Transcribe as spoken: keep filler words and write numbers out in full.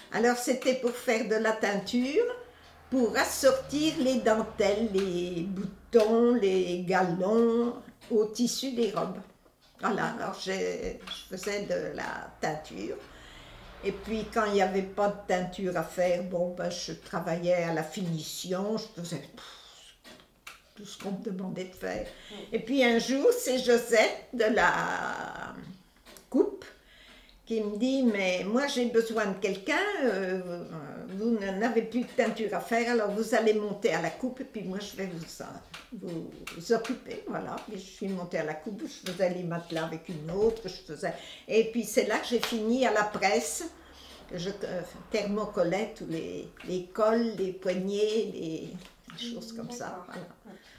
Alors c'était pour faire de la teinture, pour assortir les dentelles, les boutons, les galons au tissu des robes. Voilà, alors je faisais de la teinture. Et puis quand il n'y avait pas de teinture à faire, bon, ben, je travaillais à la finition, je faisais pff, tout ce qu'on me demandait de faire. Et puis un jour, c'est Josette de la coupe qui me dit, mais moi j'ai besoin de quelqu'un, euh, vous n'avez plus de teinture à faire, alors vous allez monter à la coupe et puis moi je vais vous, vous, vous occuper, voilà. Et je suis montée à la coupe, je faisais les matelas avec une autre, je faisais... Et puis c'est là que j'ai fini à la presse, je euh, thermocollais tous les, les cols, les poignets, les choses comme ça, voilà.